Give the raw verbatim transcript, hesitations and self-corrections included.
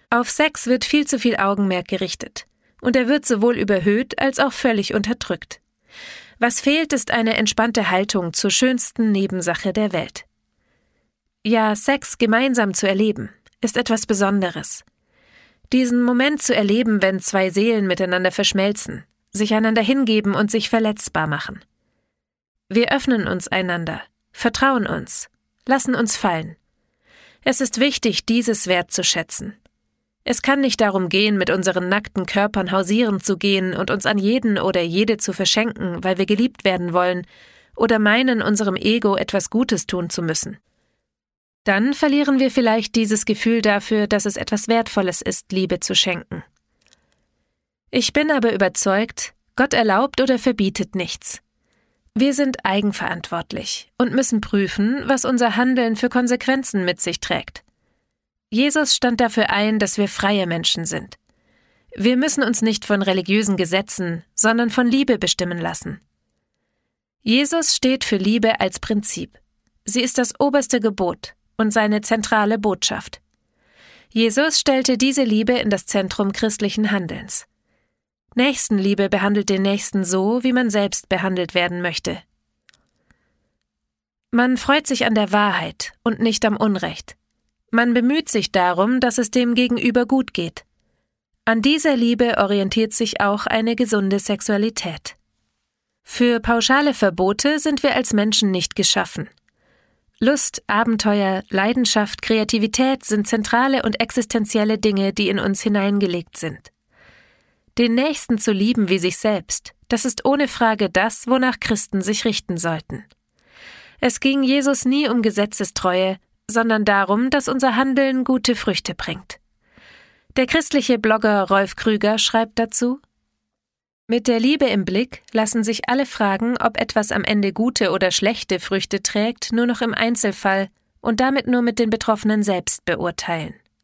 Auf Sex wird viel zu viel Augenmerk gerichtet. Und er wird sowohl überhöht als auch völlig unterdrückt. Was fehlt, ist eine entspannte Haltung zur schönsten Nebensache der Welt. Ja, Sex gemeinsam zu erleben, ist etwas Besonderes. Diesen Moment zu erleben, wenn zwei Seelen miteinander verschmelzen, sich einander hingeben und sich verletzbar machen. Wir öffnen uns einander, vertrauen uns, lassen uns fallen. Es ist wichtig, dieses wertzuschätzen. Es kann nicht darum gehen, mit unseren nackten Körpern hausieren zu gehen und uns an jeden oder jede zu verschenken, weil wir geliebt werden wollen oder meinen, unserem Ego etwas Gutes tun zu müssen. Dann verlieren wir vielleicht dieses Gefühl dafür, dass es etwas Wertvolles ist, Liebe zu schenken. Ich bin aber überzeugt, Gott erlaubt oder verbietet nichts. Wir sind eigenverantwortlich und müssen prüfen, was unser Handeln für Konsequenzen mit sich trägt. Jesus stand dafür ein, dass wir freie Menschen sind. Wir müssen uns nicht von religiösen Gesetzen, sondern von Liebe bestimmen lassen. Jesus steht für Liebe als Prinzip. Sie ist das oberste Gebot und seine zentrale Botschaft. Jesus stellte diese Liebe in das Zentrum christlichen Handelns. Nächstenliebe behandelt den Nächsten so, wie man selbst behandelt werden möchte. Man freut sich an der Wahrheit und nicht am Unrecht. Man bemüht sich darum, dass es dem Gegenüber gut geht. An dieser Liebe orientiert sich auch eine gesunde Sexualität. Für pauschale Verbote sind wir als Menschen nicht geschaffen. Lust, Abenteuer, Leidenschaft, Kreativität sind zentrale und existenzielle Dinge, die in uns hineingelegt sind. Den Nächsten zu lieben wie sich selbst, das ist ohne Frage das, wonach Christen sich richten sollten. Es ging Jesus nie um Gesetzestreue, sondern darum, dass unser Handeln gute Früchte bringt. Der christliche Blogger Rolf Krüger schreibt dazu: Mit der Liebe im Blick lassen sich alle Fragen, ob etwas am Ende gute oder schlechte Früchte trägt, nur noch im Einzelfall und damit nur mit den Betroffenen selbst beurteilen.